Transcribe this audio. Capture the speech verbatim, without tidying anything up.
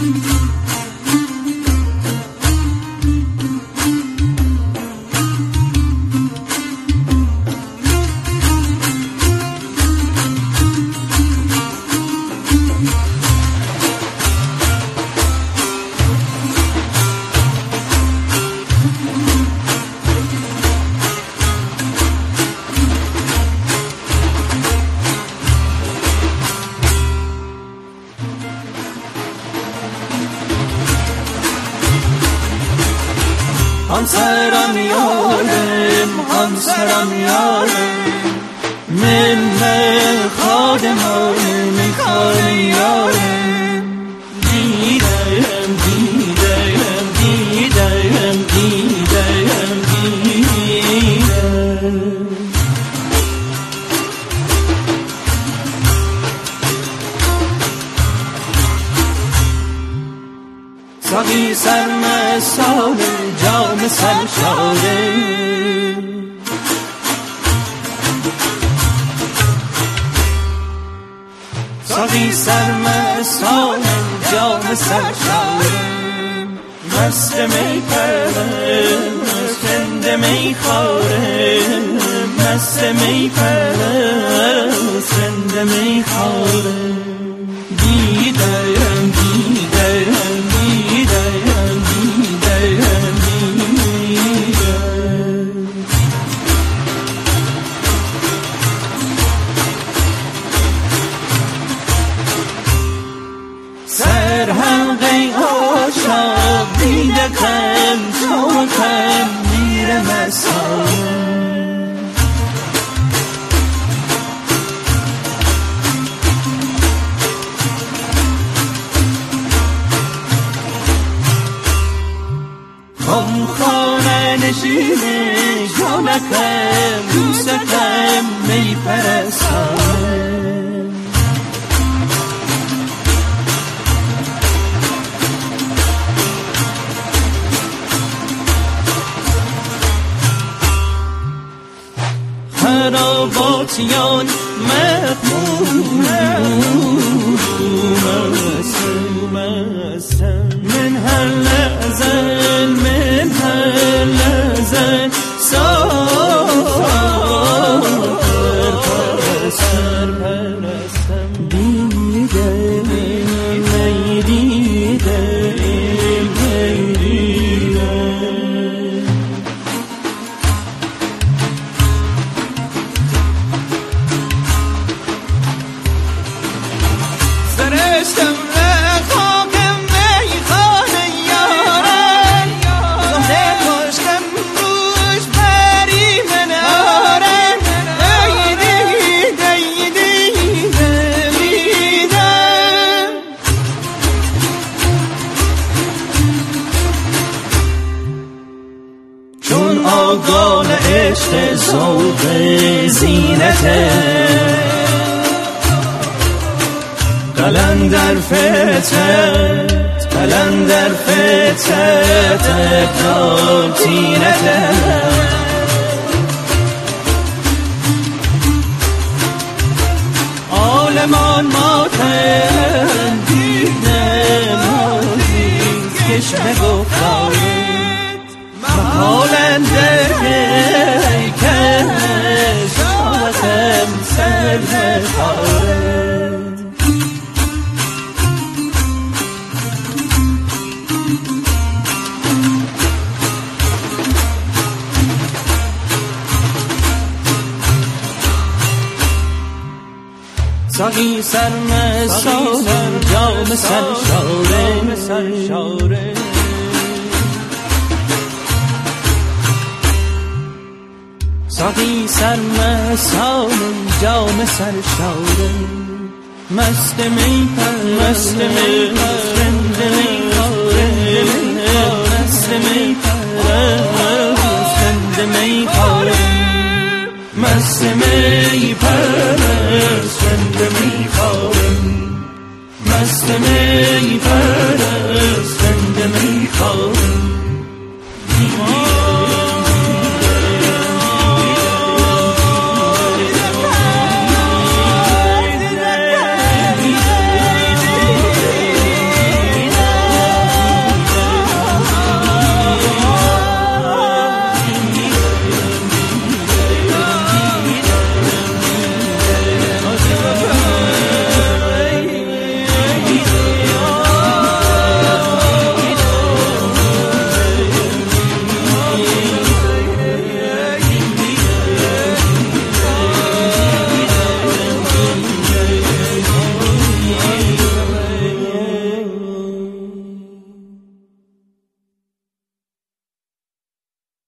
همسرم یارم همسرم یارم من من خادمانم من خانه یارم دیدم دیدم دیدم دیدم دیدم ساقی سرمستان جام سرشاره ساقی سرمستان جام سرشاره مست می پرم مست می خورم مست می پرم مست می خورم دیدم دیدم سرحلقه عاشق دیدکم چاکم میره مسان خم خانه نشینه جانکم دوستکم می پرستان خراباتیان مفهوم من هر لحظه من هر لحظه سر پرستم دیدم می دیدم می دیدم سرشتم خاکم میخانه یارم زمده کشتم روش پری من آرم ای دید ای دیدم دیدم چون آگال عشق ذوق زینته قلندر فتت قلندر فتت ابدال تینته عالمان ماتن دیدم عزیز کشم گفتارت محالن در کش شاوتم سر خارت ساقی سرمستان جام سرشاره ساقی سرمستان جام سرشاره مست می پر مست می پر